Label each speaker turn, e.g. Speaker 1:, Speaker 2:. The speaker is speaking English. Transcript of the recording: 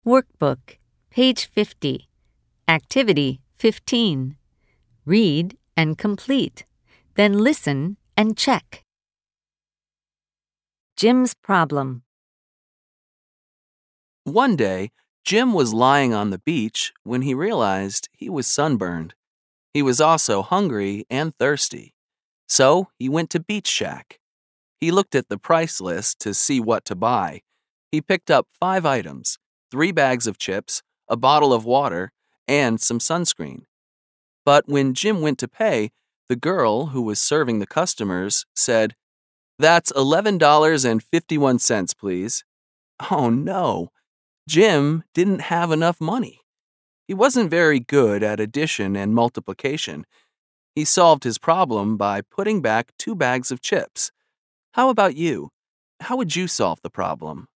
Speaker 1: Workbook, page 50. Activity 15. Read and complete. Then listen and check. Jim's problem.
Speaker 2: One day, Jim was lying on the beach when he realized he was sunburned. He was also hungry and thirsty. So he went to Beach Shack. He looked at the price list to see what to buy. He picked up 5 items, 3 bags of chips, a bottle of water, and some sunscreen. But when Jim went to pay, the girl who was serving the customers said, "That's $11.51, please." Oh no! Jim didn't have enough money. He wasn't very good at addition and multiplication. He solved his problem by putting back 2 bags of chips. How about you? How would you solve the problem?